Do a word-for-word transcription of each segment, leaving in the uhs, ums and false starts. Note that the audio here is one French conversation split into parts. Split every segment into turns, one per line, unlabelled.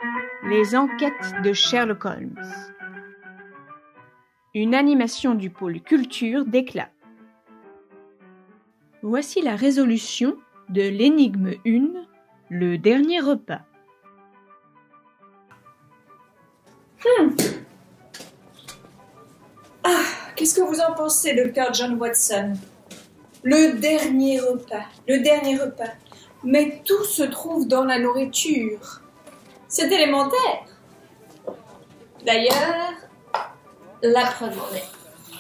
Les enquêtes de Sherlock Holmes. Une animation du pôle culture d'Éclat. Voici la résolution de l'énigme un, le dernier repas.
Hmm. Ah, qu'est-ce que vous en pensez, docteur John Watson? Le dernier repas, le dernier repas. Mais tout se trouve dans la nourriture. C'est élémentaire. D'ailleurs, la preuve en est.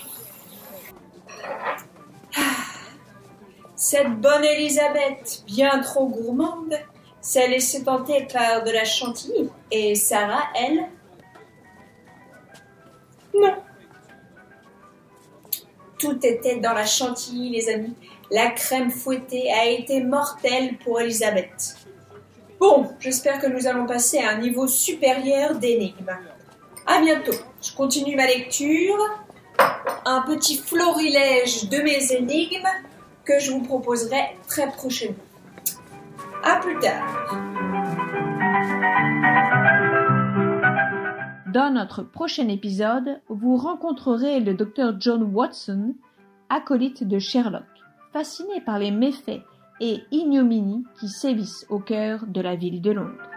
Ah, cette bonne Elisabeth, bien trop gourmande, s'est laissée tenter par de la chantilly. Et Sarah, elle, non. Tout était dans la chantilly, les amis. La crème fouettée a été mortelle pour Elisabeth. Bon, j'espère que nous allons passer à un niveau supérieur d'énigmes. À bientôt. Je continue ma lecture. Un petit florilège de mes énigmes que je vous proposerai très prochainement. À plus tard.
Dans notre prochain épisode, vous rencontrerez le docteur John Watson, acolyte de Sherlock, fasciné par les méfaits et ignominies qui sévissent au cœur de la ville de Londres.